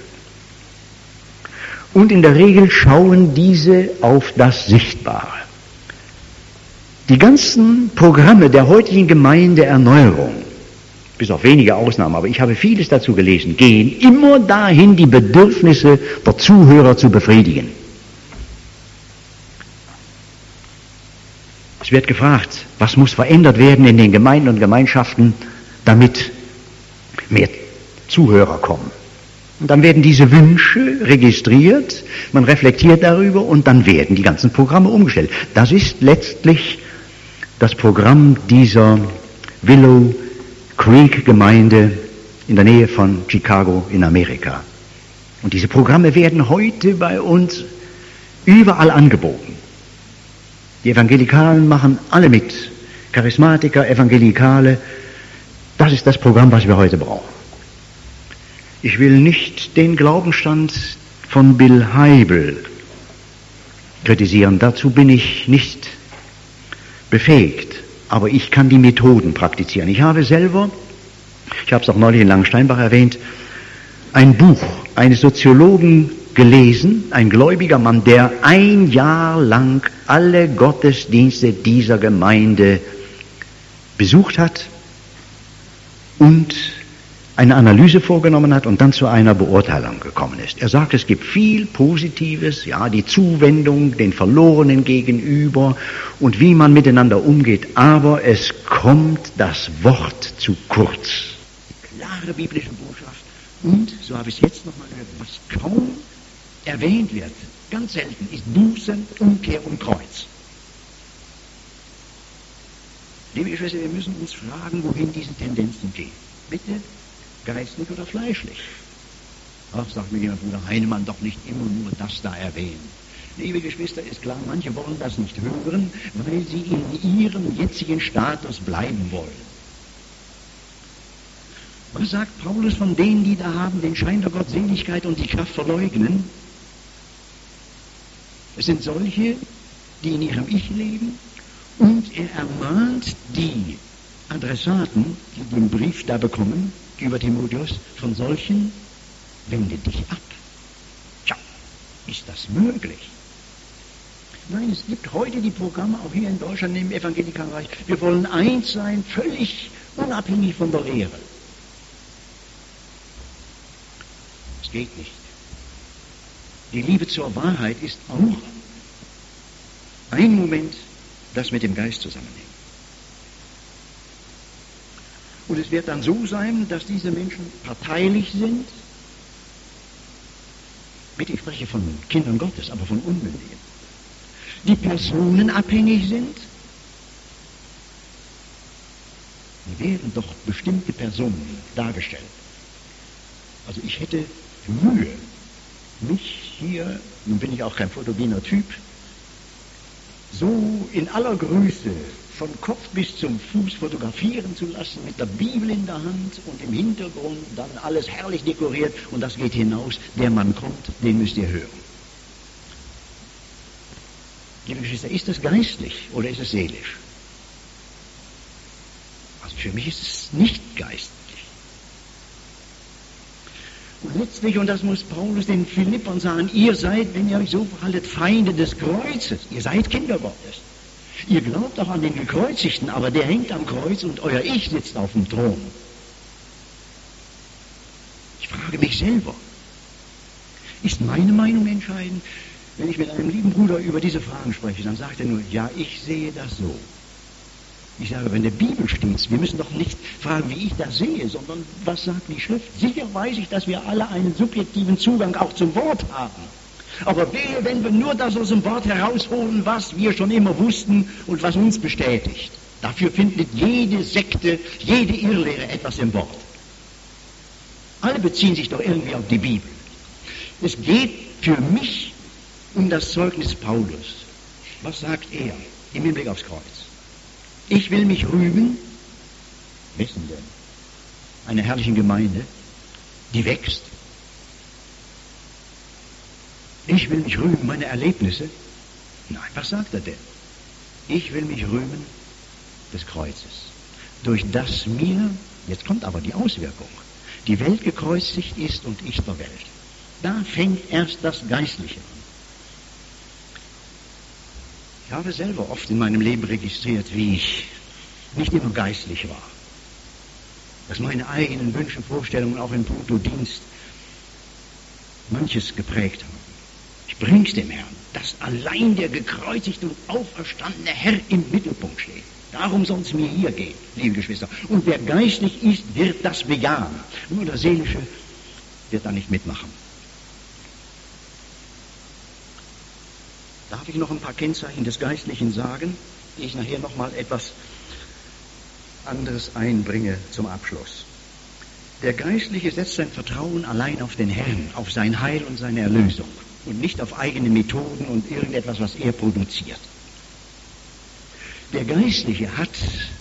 Und in der Regel schauen diese auf das Sichtbare. Die ganzen Programme der heutigen Gemeindeerneuerung, bis auf wenige Ausnahmen, aber ich habe vieles dazu gelesen, gehen immer dahin, die Bedürfnisse der Zuhörer zu befriedigen. Es wird gefragt, was muss verändert werden in den Gemeinden und Gemeinschaften, damit mehr Zuhörer kommen. Und dann werden diese Wünsche registriert, man reflektiert darüber und dann werden die ganzen Programme umgestellt. Das ist letztlich das Programm dieser Willow Creek Gemeinde in der Nähe von Chicago in Amerika. Und diese Programme werden heute bei uns überall angeboten. Die Evangelikalen machen alle mit. Charismatiker, Evangelikale. Das ist das Programm, was wir heute brauchen. Ich will nicht den Glaubensstand von Bill Hybel kritisieren. Dazu bin ich nicht befähigt. Aber ich kann die Methoden praktizieren. Ich habe selber, ich habe es auch neulich in Langensteinbach erwähnt, ein Buch eines Soziologen gelesen, ein gläubiger Mann, der ein Jahr lang alle Gottesdienste dieser Gemeinde besucht hat und eine Analyse vorgenommen hat und dann zu einer Beurteilung gekommen ist. Er sagt, es gibt viel Positives, ja, die Zuwendung den Verlorenen gegenüber und wie man miteinander umgeht, aber es kommt das Wort zu kurz. Die klare biblische Botschaft und, so habe ich es jetzt nochmal gehört, was kaum erwähnt wird, ganz selten, ist Buße, Umkehr und Kreuz. Liebe Geschwister, wir müssen uns fragen, wohin diese Tendenzen gehen. Bitte, geistlich oder fleischlich? Ach, sagt mir jemand, Bruder Heinemann, doch nicht immer nur das da erwähnen. Liebe Geschwister, ist klar, manche wollen das nicht hören, weil sie in ihrem jetzigen Status bleiben wollen. Was sagt Paulus von denen, die da haben, den Schein der Gottseligkeit und die Kraft verleugnen? Es sind solche, die in ihrem Ich leben, und er ermahnt die Adressaten, die den Brief da bekommen, über Timotheus, von solchen, wende dich ab. Tja, ist das möglich? Nein, es gibt heute die Programme, auch hier in Deutschland im evangelikalen Bereich, wir wollen eins sein, völlig unabhängig von der Lehre. Es geht nicht. Die Liebe zur Wahrheit ist auch ein Moment, das mit dem Geist zusammenhängt. Und es wird dann so sein, dass diese Menschen parteilich sind. Bitte, ich spreche von Kindern Gottes, aber von Unmündigen. Die personenabhängig sind. Wie werden doch bestimmte Personen dargestellt. Also ich hätte Mühe, mich hier, nun bin ich auch kein fotogener Typ, so in aller Größe von Kopf bis zum Fuß fotografieren zu lassen, mit der Bibel in der Hand und im Hintergrund dann alles herrlich dekoriert und das geht hinaus. Der Mann kommt, den müsst ihr hören. Liebe Geschwister, ist das geistlich oder ist es seelisch? Also für mich ist es nicht geistlich. Und letztlich, und das muss Paulus den Philippern sagen, ihr seid, wenn ihr euch so verhaltet, Feinde des Kreuzes. Ihr seid Kinder Gottes. Ihr glaubt auch an den Gekreuzigten, aber der hängt am Kreuz und euer Ich sitzt auf dem Thron. Ich frage mich selber, ist meine Meinung entscheidend? Wenn ich mit einem lieben Bruder über diese Fragen spreche, dann sagt er nur, ja, ich sehe das so. Ich sage, aber in der Bibel steht's. Wir müssen doch nicht fragen, wie ich das sehe, sondern was sagt die Schrift? Sicher weiß ich, dass wir alle einen subjektiven Zugang auch zum Wort haben. Aber wehe, wenn wir nur das aus dem Wort herausholen, was wir schon immer wussten und was uns bestätigt. Dafür findet jede Sekte, jede Irrlehre etwas im Wort. Alle beziehen sich doch irgendwie auf die Bibel. Es geht für mich um das Zeugnis Paulus. Was sagt er im Hinblick aufs Kreuz? Ich will mich rühmen, wessen denn? Einer herrlichen Gemeinde, die wächst. Ich will mich rühmen, meine Erlebnisse. Nein, was sagt er denn? Ich will mich rühmen des Kreuzes, durch das mir, jetzt kommt aber die Auswirkung, die Welt gekreuzigt ist und ich der Welt. Da fängt erst das Geistliche an. Ich habe selber oft in meinem Leben registriert, wie ich nicht immer geistlich war. Dass meine eigenen Wünsche, Vorstellungen auch in puncto Dienst manches geprägt haben. Ich bring's dem Herrn, dass allein der gekreuzigte und auferstandene Herr im Mittelpunkt steht. Darum soll es mir hier gehen, liebe Geschwister. Und wer geistlich ist, wird das bejahen. Nur der Seelische wird da nicht mitmachen. Darf ich noch ein paar Kennzeichen des Geistlichen sagen, die ich nachher noch mal etwas anderes einbringe zum Abschluss. Der Geistliche setzt sein Vertrauen allein auf den Herrn, auf sein Heil und seine Erlösung und nicht auf eigene Methoden und irgendetwas, was er produziert. Der Geistliche hat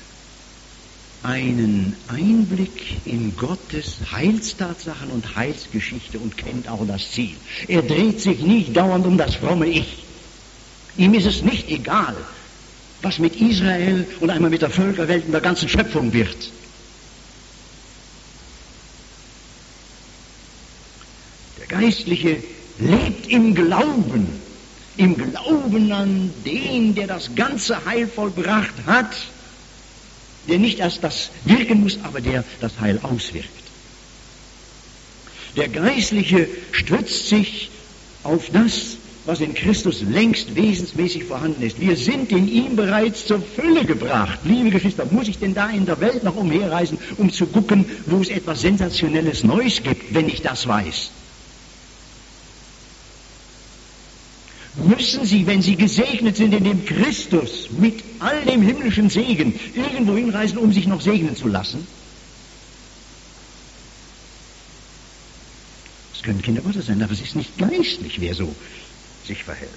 einen Einblick in Gottes Heilstatsachen und Heilsgeschichte und kennt auch das Ziel. Er dreht sich nicht dauernd um das fromme Ich. Ihm ist es nicht egal, was mit Israel und einmal mit der Völkerwelt und der ganzen Schöpfung wird. Der Geistliche lebt im Glauben an den, der das ganze Heil vollbracht hat, der nicht erst das wirken muss, aber der das Heil auswirkt. Der Geistliche stützt sich auf das, was in Christus längst wesensmäßig vorhanden ist. Wir sind in ihm bereits zur Fülle gebracht. Liebe Geschwister, muss ich denn da in der Welt noch umherreisen, um zu gucken, wo es etwas Sensationelles Neues gibt, wenn ich das weiß? Müssen Sie, wenn Sie gesegnet sind in dem Christus, mit all dem himmlischen Segen, irgendwo hinreisen, um sich noch segnen zu lassen? Es können Kinder Gottes sein, aber es ist nicht geistlich, wer so sich verhält.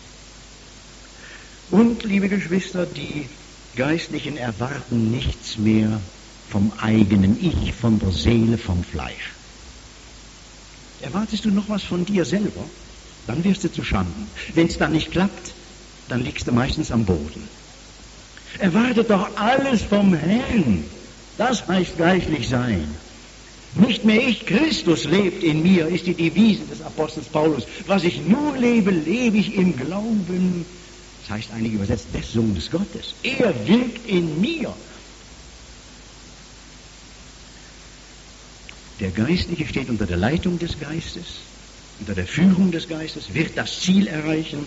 Und, liebe Geschwister, die Geistlichen erwarten nichts mehr vom eigenen Ich, von der Seele, vom Fleisch. Erwartest du noch was von dir selber? Dann wirst du zu Schanden. Wenn es dann nicht klappt, dann liegst du meistens am Boden. Erwartet doch alles vom Herrn. Das heißt geistlich sein. Nicht mehr ich, Christus lebt in mir, ist die Devise des Apostels Paulus. Was ich nur lebe, lebe ich im Glauben. Das heißt eigentlich übersetzt des Sohnes Gottes. Er wirkt in mir. Der Geistliche steht unter der Leitung des Geistes, unter der Führung des Geistes, wird das Ziel erreichen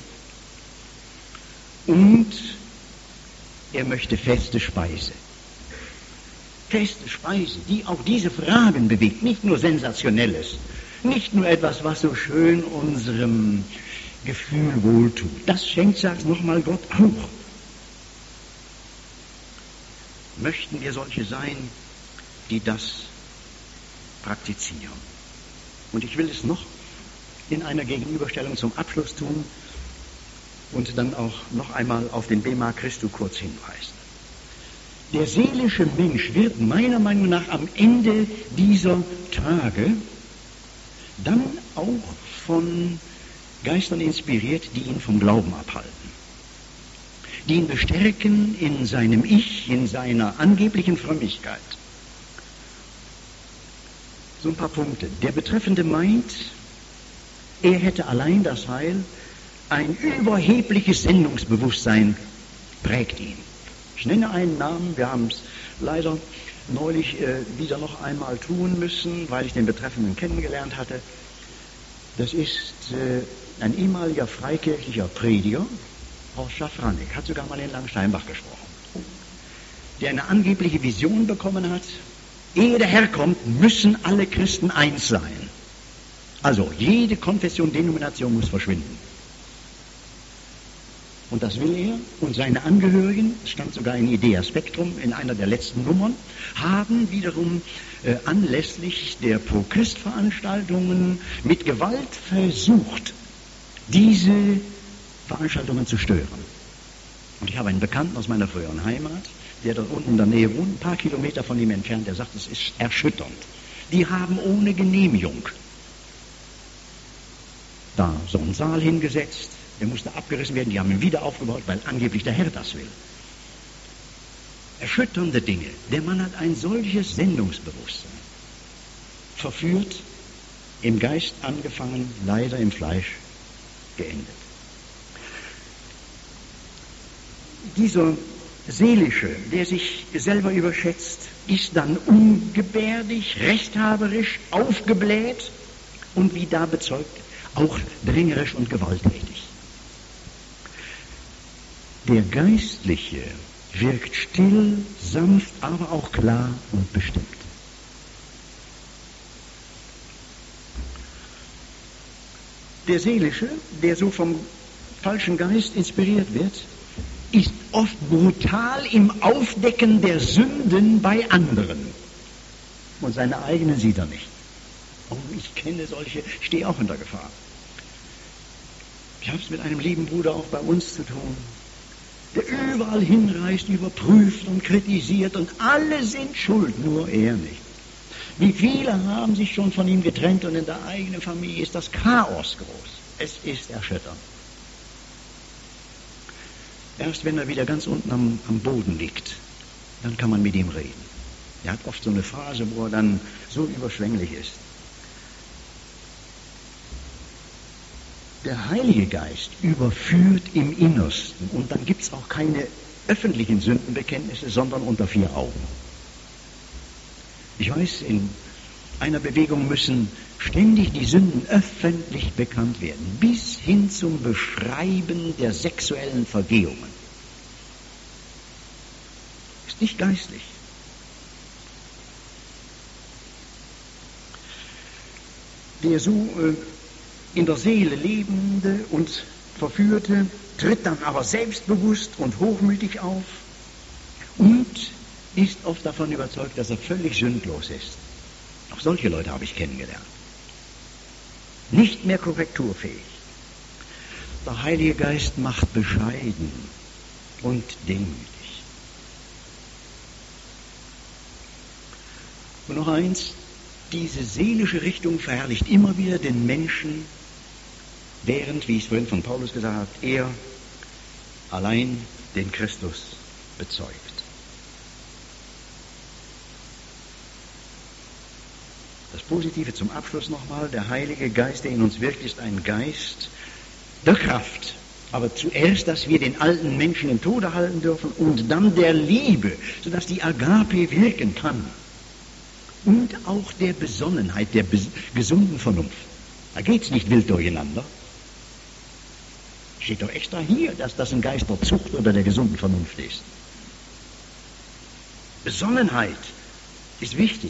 und er möchte feste Speise. Feste Speise, die auch diese Fragen bewegt, nicht nur Sensationelles, nicht nur etwas, was so schön unserem Gefühl wohltut. Das schenkt, sag's nochmal, Gott auch. Möchten wir solche sein, die das praktizieren. Und ich will es noch in einer Gegenüberstellung zum Abschluss tun und dann auch noch einmal auf den Bema Christi kurz hinweisen. Der seelische Mensch wird meiner Meinung nach am Ende dieser Tage dann auch von Geistern inspiriert, die ihn vom Glauben abhalten, die ihn bestärken in seinem Ich, in seiner angeblichen Frömmigkeit. So ein paar Punkte. Der Betreffende meint, er hätte allein das Heil, ein überhebliches Sendungsbewusstsein prägt ihn. Ich nenne einen Namen, wir haben es leider neulich wieder noch einmal tun müssen, weil ich den Betreffenden kennengelernt hatte. Das ist ein ehemaliger freikirchlicher Prediger, Horst Schafranek, hat sogar mal in Langsteinbach gesprochen, der eine angebliche Vision bekommen hat, ehe der Herr kommt, müssen alle Christen eins sein. Also jede Konfession, Denomination muss verschwinden. Und das will er und seine Angehörigen, es stand sogar in Idea Spectrum in einer der letzten Nummern, haben wiederum anlässlich der Pro-Christ-Veranstaltungen mit Gewalt versucht, diese Veranstaltungen zu stören. Und ich habe einen Bekannten aus meiner früheren Heimat, der dort unten in der Nähe wohnt, ein paar Kilometer von ihm entfernt, der sagt, es ist erschütternd. Die haben ohne Genehmigung da so einen Saal hingesetzt, der musste abgerissen werden, die haben ihn wieder aufgebaut, weil angeblich der Herr das will. Erschütternde Dinge. Der Mann hat ein solches Sendungsbewusstsein. Verführt, im Geist angefangen, leider im Fleisch geendet. Dieser Seelische, der sich selber überschätzt, ist dann ungebärdig, rechthaberisch, aufgebläht und wie da bezeugt, auch drängerisch und gewalttätig. Der Geistliche wirkt still, sanft, aber auch klar und bestimmt. Der Seelische, der so vom falschen Geist inspiriert wird, ist oft brutal im Aufdecken der Sünden bei anderen. Und seine eigenen sieht er nicht. Oh, ich kenne solche, ich stehe auch in der Gefahr. Ich habe es mit einem lieben Bruder auch bei uns zu tun, der überall hinreist, überprüft und kritisiert und alle sind schuld, nur er nicht. Wie viele haben sich schon von ihm getrennt und in der eigenen Familie ist das Chaos groß. Es ist erschütternd. Erst wenn er wieder ganz unten am Boden liegt, dann kann man mit ihm reden. Er hat oft so eine Phase, wo er dann so überschwänglich ist. Der Heilige Geist überführt im Innersten und dann gibt es auch keine öffentlichen Sündenbekenntnisse, sondern unter 4 Augen. Ich weiß, in einer Bewegung müssen ständig die Sünden öffentlich bekannt werden, bis hin zum Beschreiben der sexuellen Vergehungen. Ist nicht geistlich. Der so in der Seele Lebende und Verführte tritt dann aber selbstbewusst und hochmütig auf und ist oft davon überzeugt, dass er völlig sündlos ist. Auch solche Leute habe ich kennengelernt. Nicht mehr korrekturfähig. Der Heilige Geist macht bescheiden und demütig. Und noch eins, diese seelische Richtung verherrlicht immer wieder den Menschen, während, wie ich es vorhin von Paulus gesagt habe, er allein den Christus bezeugt. Das Positive zum Abschluss nochmal, der Heilige Geist, der in uns wirkt, ist ein Geist der Kraft. Aber zuerst, dass wir den alten Menschen im Tode halten dürfen und dann der Liebe, sodass die Agape wirken kann. Und auch der Besonnenheit, der gesunden Vernunft. Da geht es nicht wild durcheinander. Steht doch extra hier, dass das ein Geist der Zucht oder der gesunden Vernunft ist. Besonnenheit ist wichtig.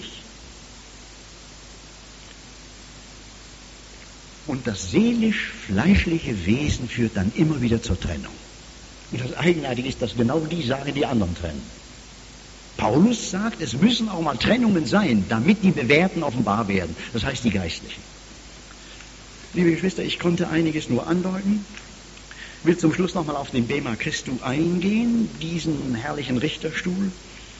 Und das seelisch-fleischliche Wesen führt dann immer wieder zur Trennung. Und das Eigenartige ist, dass genau die sagen, die anderen trennen. Paulus sagt, es müssen auch mal Trennungen sein, damit die Bewährten offenbar werden. Das heißt die Geistlichen. Liebe Geschwister, ich konnte einiges nur andeuten. Ich will zum Schluss nochmal auf den Bema Christu eingehen, diesen herrlichen Richterstuhl.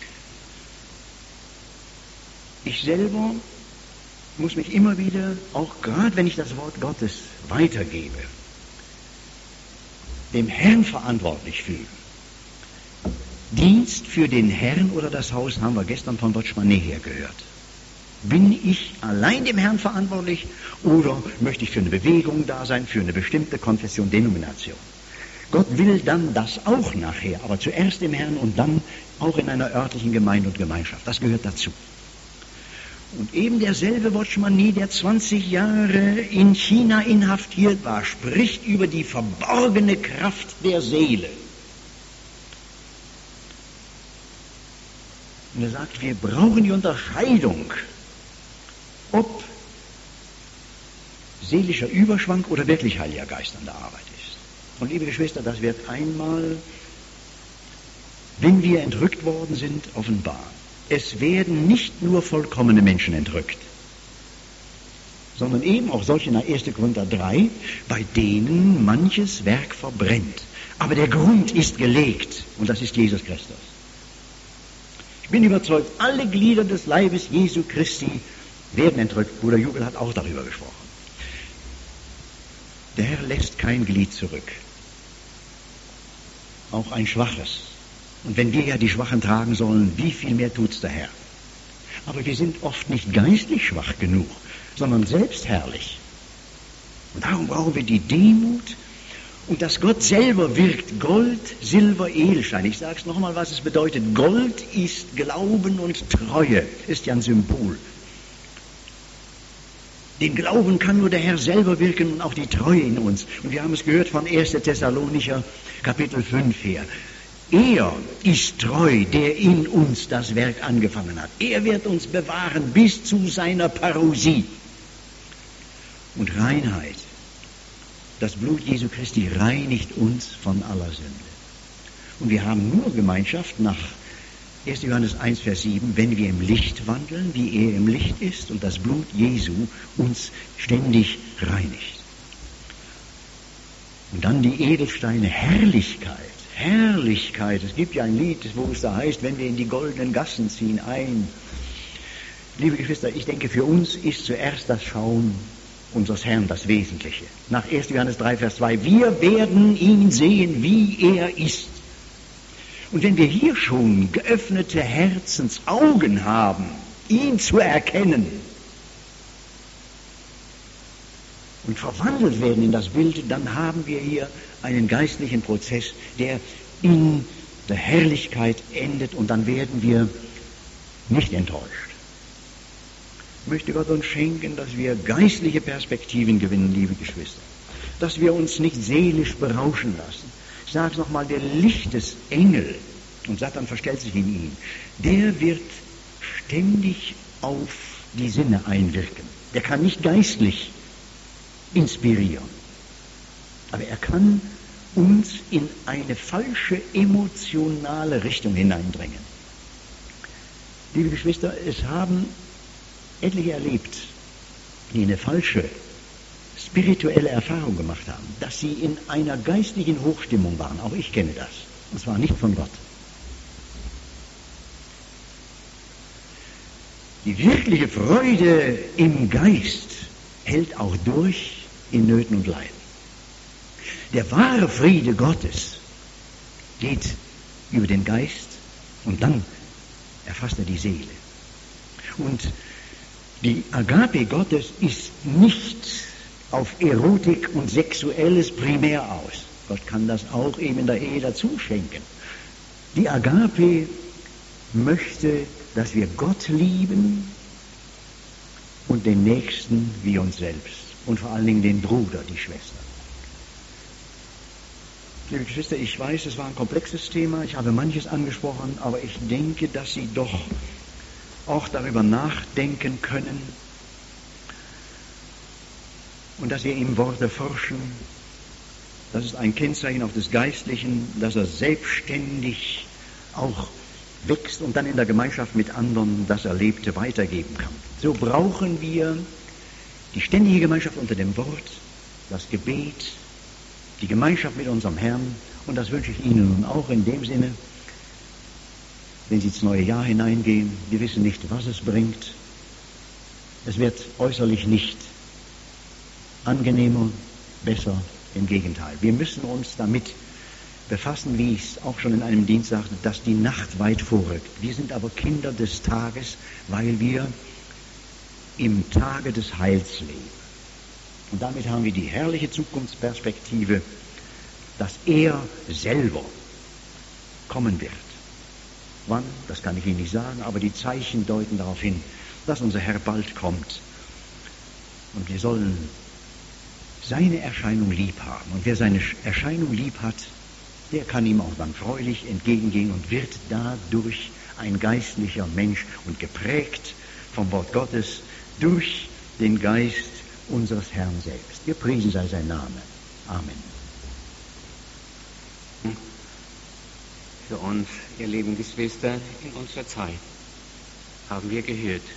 Ich selber muss mich immer wieder, auch gerade wenn ich das Wort Gottes weitergebe, dem Herrn verantwortlich fühlen. Dienst für den Herrn oder das Haus haben wir gestern von Watchman Nee her gehört. Bin ich allein dem Herrn verantwortlich oder möchte ich für eine Bewegung da sein, für eine bestimmte Konfession, Denomination? Gott will dann das auch nachher, aber zuerst dem Herrn und dann auch in einer örtlichen Gemeinde und Gemeinschaft. Das gehört dazu. Und eben derselbe Watchman Nee, der 20 Jahre in China inhaftiert war, spricht über die verborgene Kraft der Seele. Und er sagt, wir brauchen die Unterscheidung, ob seelischer Überschwang oder wirklich Heiliger Geist an der Arbeit ist. Und liebe Geschwister, das wird einmal, wenn wir entrückt worden sind, offenbar. Es werden nicht nur vollkommene Menschen entrückt, sondern eben auch solche nach 1. Korinther 3, bei denen manches Werk verbrennt. Aber der Grund ist gelegt und das ist Jesus Christus. Ich bin überzeugt, alle Glieder des Leibes Jesu Christi werden entrückt. Bruder Jubel hat auch darüber gesprochen. Der Herr lässt kein Glied zurück. Auch ein schwaches. Und wenn wir ja die Schwachen tragen sollen, wie viel mehr tut's der Herr? Aber wir sind oft nicht geistlich schwach genug, sondern selbstherrlich. Und darum brauchen wir die Demut und dass Gott selber wirkt. Gold, Silber, Edelstein. Ich sage es noch einmal, was es bedeutet. Gold ist Glauben und Treue. Ist ja ein Symbol. Den Glauben kann nur der Herr selber wirken und auch die Treue in uns. Und wir haben es gehört von 1. Thessalonicher Kapitel 5 her. Er ist treu, der in uns das Werk angefangen hat. Er wird uns bewahren bis zu seiner Parousie. Und Reinheit. Das Blut Jesu Christi reinigt uns von aller Sünde. Und wir haben nur Gemeinschaft nach 1. Johannes 1, Vers 7, wenn wir im Licht wandeln, wie er im Licht ist und das Blut Jesu uns ständig reinigt. Und dann die Edelsteine, Herrlichkeit. Herrlichkeit. Es gibt ja ein Lied, wo es da heißt, wenn wir in die goldenen Gassen ziehen ein. Liebe Geschwister, ich denke, für uns ist zuerst das Schauen unseres Herrn das Wesentliche. Nach 1. Johannes 3, Vers 2, wir werden ihn sehen, wie er ist. Und wenn wir hier schon geöffnete Herzensaugen haben, ihn zu erkennen und verwandelt werden in das Bild, dann haben wir hier einen geistlichen Prozess, der in der Herrlichkeit endet, und dann werden wir nicht enttäuscht. Ich möchte Gott uns schenken, dass wir geistliche Perspektiven gewinnen, liebe Geschwister. Dass wir uns nicht seelisch berauschen lassen. Ich sage es nochmal, der Lichtesengel, und Satan verstellt sich in ihn, der wird ständig auf die Sinne einwirken. Der kann nicht geistlich inspirieren, aber er kann uns in eine falsche emotionale Richtung hineindrängen. Liebe Geschwister, es haben etliche erlebt, die eine falsche spirituelle Erfahrung gemacht haben, dass sie in einer geistlichen Hochstimmung waren. Auch ich kenne das. Und zwar nicht von Gott. Die wirkliche Freude im Geist hält auch durch in Nöten und Leiden. Der wahre Friede Gottes geht über den Geist und dann erfasst er die Seele. Und die Agape Gottes ist nicht auf Erotik und Sexuelles primär aus. Gott kann das auch eben in der Ehe dazu schenken. Die Agape möchte, dass wir Gott lieben und den Nächsten wie uns selbst. Und vor allen Dingen den Bruder, die Schwester. Liebe Geschwister, ich weiß, es war ein komplexes Thema, ich habe manches angesprochen, aber ich denke, dass Sie doch auch darüber nachdenken können und dass wir im Wort erforschen. Das ist ein Kennzeichen auch des Geistlichen, dass er selbstständig auch wächst und dann in der Gemeinschaft mit anderen das Erlebte weitergeben kann. So brauchen wir die ständige Gemeinschaft unter dem Wort, das Gebet, die Gemeinschaft mit unserem Herrn, und das wünsche ich Ihnen nun auch in dem Sinne, wenn Sie ins neue Jahr hineingehen. Wir wissen nicht, was es bringt. Es wird äußerlich nicht angenehmer, besser, im Gegenteil. Wir müssen uns damit befassen, wie ich es auch schon in einem Dienst sagte, dass die Nacht weit vorrückt. Wir sind aber Kinder des Tages, weil wir im Tage des Heils leben. Und damit haben wir die herrliche Zukunftsperspektive, dass er selber kommen wird. Wann, das kann ich Ihnen nicht sagen, aber die Zeichen deuten darauf hin, dass unser Herr bald kommt. Und wir sollen seine Erscheinung lieb haben. Und wer seine Erscheinung lieb hat, der kann ihm auch dann freudig entgegengehen und wird dadurch ein geistlicher Mensch und geprägt vom Wort Gottes durch den Geist unseres Herrn selbst. Gepriesen sei sein Name. Amen. Für uns, ihr lieben Geschwister, in unserer Zeit haben wir gehört,